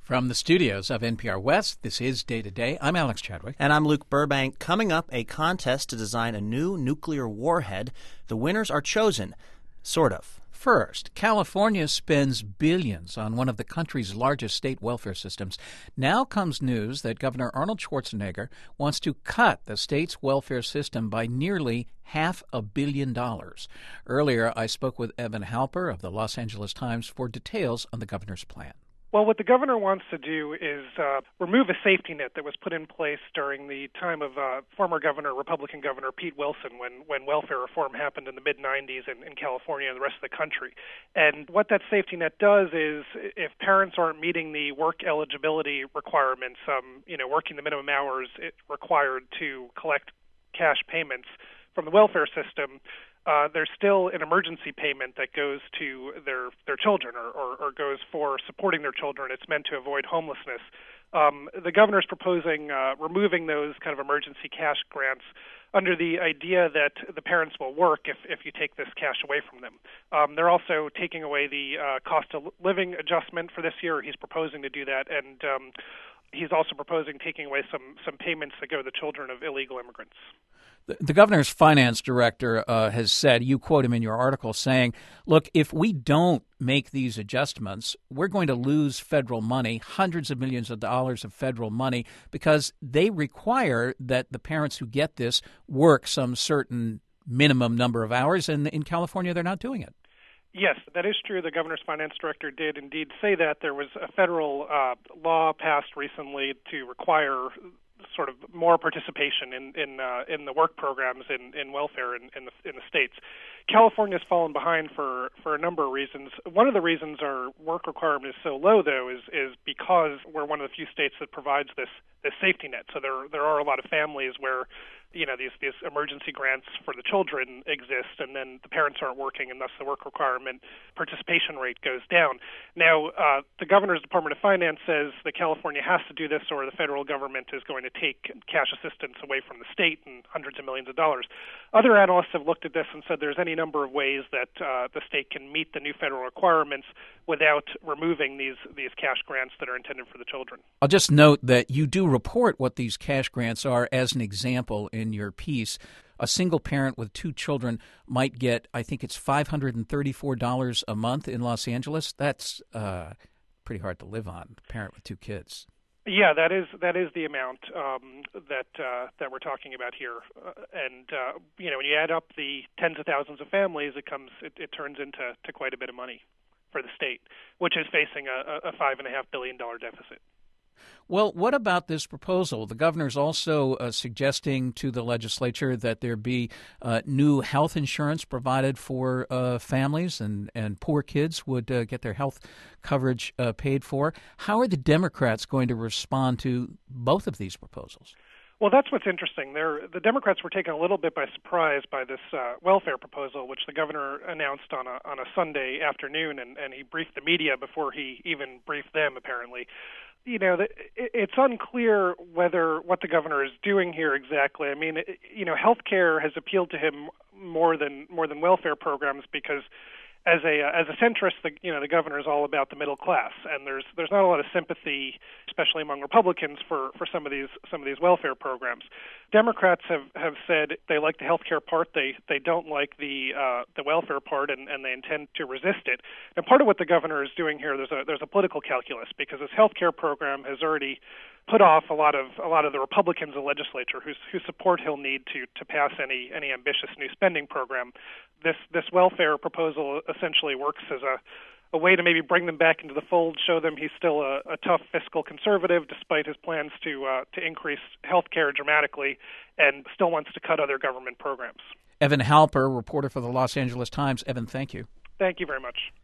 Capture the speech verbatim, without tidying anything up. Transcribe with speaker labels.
Speaker 1: From the studios of N P R West, this is Day to Day. I'm Alex Chadwick.
Speaker 2: And I'm Luke Burbank. Coming up, a contest to design a new nuclear warhead. The winners are chosen. Sort of.
Speaker 1: First, California spends billions on one of the country's largest state welfare systems. Now comes news that Governor Arnold Schwarzenegger wants to cut the state's welfare system by nearly half a billion dollars. Earlier, I spoke with Evan Halper of the Los Angeles Times for details on the governor's plan.
Speaker 3: Well, what the governor wants to do is uh, remove a safety net that was put in place during the time of uh, former governor, Republican Governor Pete Wilson, when, when welfare reform happened in the mid nineties in, in California and the rest of the country. And what that safety net does is, if parents aren't meeting the work eligibility requirements, um, you know, working the minimum hours it required to collect cash payments from the welfare system, Uh, there's still an emergency payment that goes to their their children or, or, or goes for supporting their children. It's meant to avoid homelessness. Um, the governor's proposing uh, removing those kind of emergency cash grants under the idea that the parents will work if, if you take this cash away from them. Um, they're also taking away the uh, cost of living adjustment for this year. He's proposing to do that, and um, he's also proposing taking away some, some payments that go to the children of illegal immigrants.
Speaker 1: The, the governor's finance director uh, has said, you quote him in your article, saying, look, if we don't make these adjustments, we're going to lose federal money, hundreds of millions of dollars of federal money, because they require that the parents who get this work some certain minimum number of hours, and in California they're not doing it.
Speaker 3: Yes, that is true. The governor's finance director did indeed say that. There was a federal uh, law passed recently to require sort of more participation in in, uh, in the work programs in, in welfare in, in, the, in the states. California has fallen behind for, for a number of reasons. One of the reasons our work requirement is so low, though, is is because we're one of the few states that provides this this safety net. So there there are a lot of families where, you know, these these emergency grants for the children exist, and then the parents aren't working, and thus the work requirement participation rate goes down. Now, uh, the governor's Department of Finance says that California has to do this, or the federal government is going to take cash assistance away from the state and hundreds of millions of dollars. Other analysts have looked at this and said there's any number of ways that uh, the state can meet the new federal requirements without removing these these cash grants that are intended for the children.
Speaker 1: I'll just note that you do report what these cash grants are as an example in your piece. A single parent with two children might get, I think it's five hundred thirty-four dollars a month in Los Angeles. That's uh, pretty hard to live on, a parent with two kids.
Speaker 3: Yeah, that is that is the amount um, that uh, that we're talking about here, uh, and uh, you know, when you add up the tens of thousands of families, it comes it, it turns into to quite a bit of money for the state, which is facing a, a five and a half billion dollar deficit.
Speaker 1: Well, what about this proposal? The governor's also uh, suggesting to the legislature that there be uh, new health insurance provided for uh, families, and, and poor kids would uh, get their health coverage uh, paid for. How are the Democrats going to respond to both of these proposals?
Speaker 3: Well, that's what's interesting. They're, the Democrats were taken a little bit by surprise by this uh, welfare proposal, which the governor announced on a on a Sunday afternoon, and, and he briefed the media before he even briefed them, apparently. You know, it's unclear whether what the governor is doing here exactly. I mean, you know, healthcare has appealed to him more than more than welfare programs because, as a as a centrist, the, you know, the governor is all about the middle class, and there's there's not a lot of sympathy, especially among Republicans, for, for some of these some of these welfare programs. Democrats have, have said they like the healthcare part, they they don't like the uh, the welfare part, and, and they intend to resist it. And part of what the governor is doing here, there's a there's a political calculus, because his healthcare program has already put off a lot of a lot of the Republicans in the legislature whose whose support he'll need to to pass any any ambitious new spending program. This this welfare proposal essentially works as a a way to maybe bring them back into the fold, show them he's still a, a tough fiscal conservative despite his plans to uh, to increase health care dramatically, and still wants to cut other government programs.
Speaker 1: Evan Halper, reporter for the Los Angeles Times. Evan, thank you.
Speaker 3: Thank you very much.